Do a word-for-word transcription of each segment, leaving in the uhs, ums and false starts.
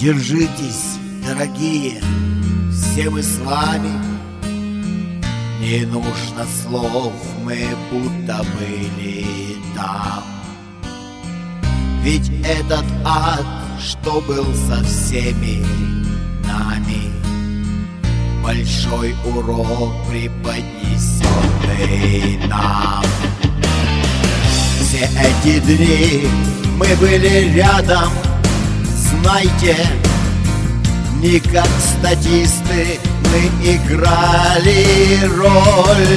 Держитесь, дорогие, все мы с вами. Не нужно слов, мы будто были там. Ведь этот ад, что был со всеми нами, большой урок преподнесенный нам. Все эти дни мы были рядом, знайте, не как статисты мы играли роль.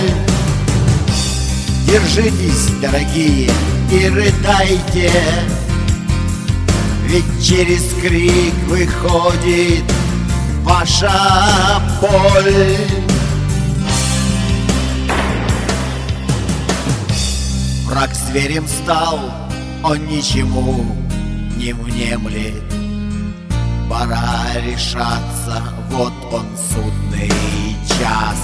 Держитесь, дорогие, и рыдайте, ведь через крик выходит ваша боль. Враг зверем стал, он ничему не внемлет. Пора решаться, вот он судный час.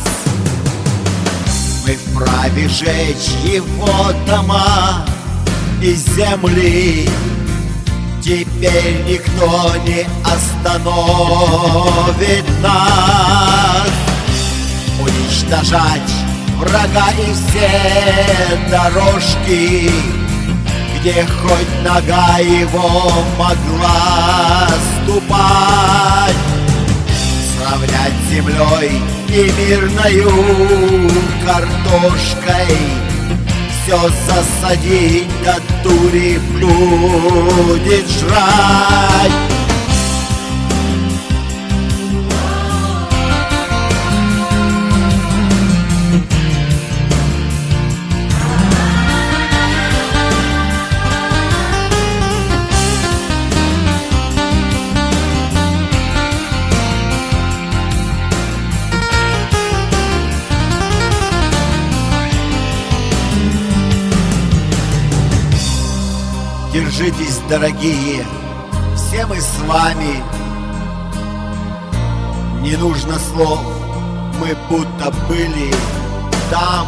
Мы вправе жечь его дома и земли. Теперь никто не остановит нас. Уничтожать врага и все дорожки, где хоть нога его могла ступать. Сравнять с землей и мирною картошкой, все засадить до дури будет жрать. Держитесь, дорогие, все мы с вами. Не нужно слов, мы будто были там.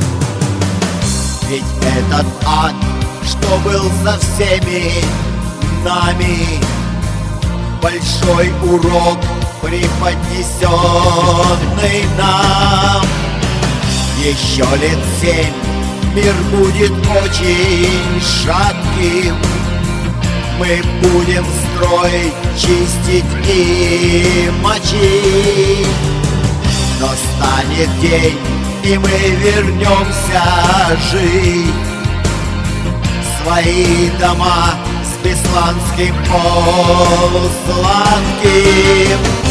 Ведь этот ад, что был за всеми нами, большой урок преподнесенный нам. Еще лет семь мир будет очень шатким. Мы будем строить, чистить и мочить. Но станет день, и мы вернемся жить в свои дома с бесланским полусладким.